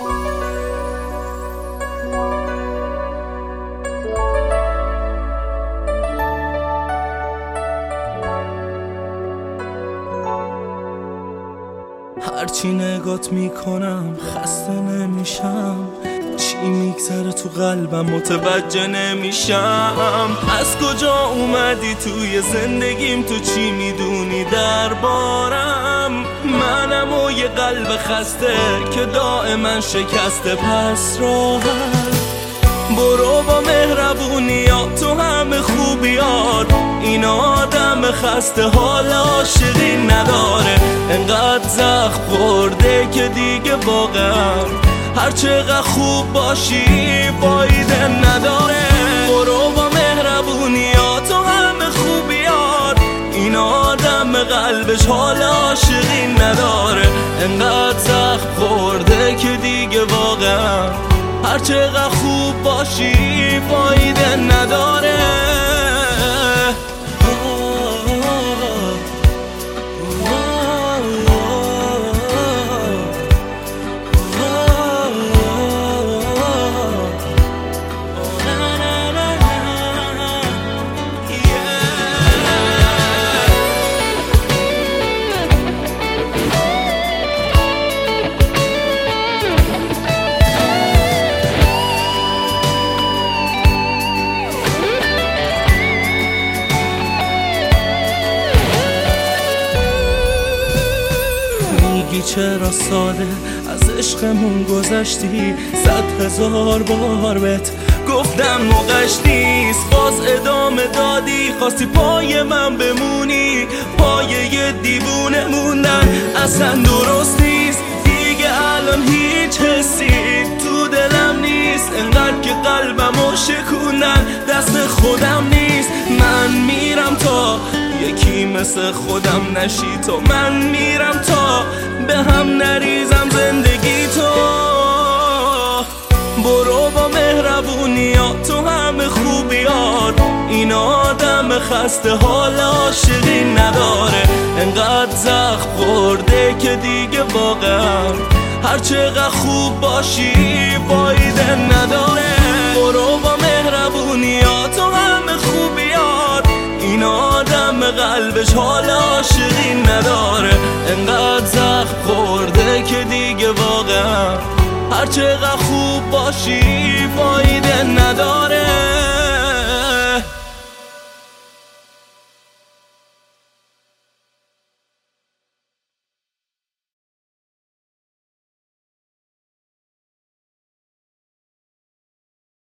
هرچی نگات میکنم خسته نمیشم، چی میگذره تو قلبم متوجه نمیشم. از کجا اومدی توی زندگیم، تو چی میدونی دربارم؟ منم و یه قلب خسته که دائما شکسته. پس راحت برو با مهربونیات تو همه خوبیات. این آدم خسته حال عاشقی نداره، انقدر زخم خورده که دیگه واقعا هر چقدر خوب باشی فایده نداره. برو با مهربونیات تو همه خوبیات. این آدم قلبش حال عاشقی نداره، انقدر زخم خورده که دیگه واقعا هر چقدر خوب باشی فایده نداره. میگی چرا ساده از عشقمون گذشتی، 100,000 بار بهت گفتم موقعش نیست. باز ادامه دادی، خواستی پای من بمونی. پایه دیوونه موندن اصلا درست نیست دیگه. الان هیچ حسی تو دلم نیست، انقدر که قلبمو شکوندن دست خودم نیست. من میرم تا یکی مثل خودم نشی تو، من میرم تا به هم نریزم زندگی تو. برو با مهربونیات تو همه خوبیات. این آدم خسته حال عاشقی نداره، انقدر زخم خورده که دیگه واقعا هر چقدر خوب باشی فایده نداره. برو با مهربونیات تو همه خوبیات. این آدم قلبش حال عاشقی نداره، انقدر زخم خورده که دیگه واقعا هر چقدر خوب باشی فایده نداره.